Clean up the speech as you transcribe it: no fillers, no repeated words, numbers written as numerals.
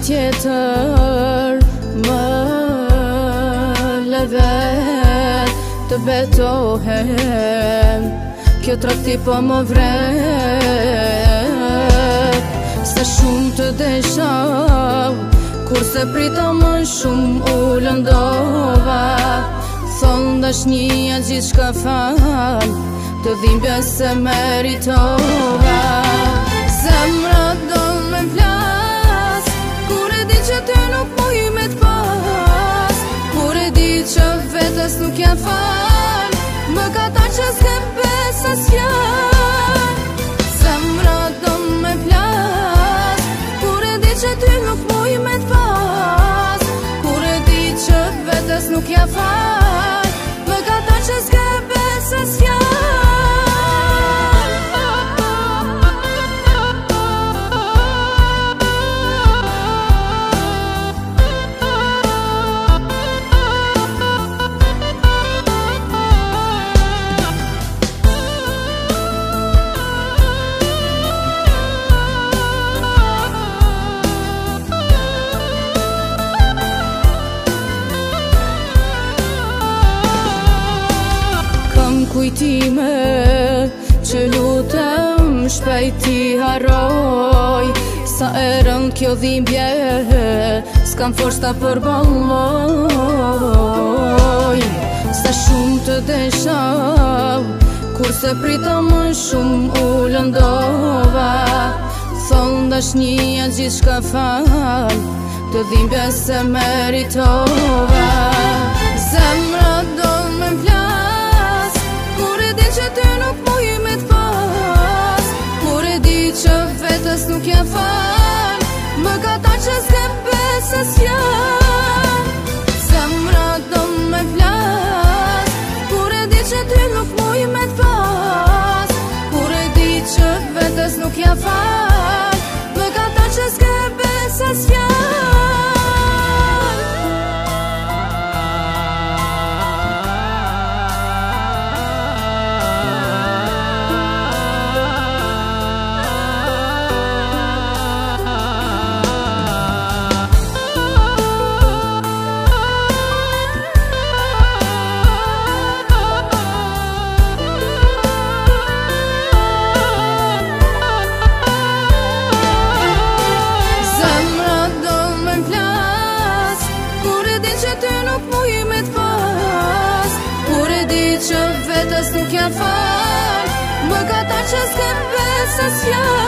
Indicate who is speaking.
Speaker 1: tjetër më levet të betohem. Kjo trakti po më vret, se shumë të desha, kurse prita më shumë u lëndova. Thonë dashnia gjithë shka fal, të dhimbje se meritova. Zemra do me plas, kur e di që ty nuk muj me t'pas, kur e di që vetës nuk ja fal, më ka ta që s'kem besës fjall. Zemra do me plas, kur e di që ty nuk muj me t'pas, kur e di që vetës nuk ja fal, më ka ta që s'kem besës fjall. Kujtime që lutem shpejt t'i harroj, sa erën kjo dhimbje s'kam forës ta përballoj. Sa shumë të desha, kurse prita më shumë u lëndova. Thonë dashnia gjithë shka fal, të dhimbje se meritova. Zemra do me plas, kur e di që ty nuk muj me t'pas, kur e di që vetës nuk ja fal, më ka ta që s'kem besës fjall. Zemra do me plas, kur e di që ty nuk muj me t'pas, kur e di që vetës nuk ja fal, më ka ta që s'kem besës fjall. Që vetës nuk ja fal, më ka ta që s'kem besës fjall.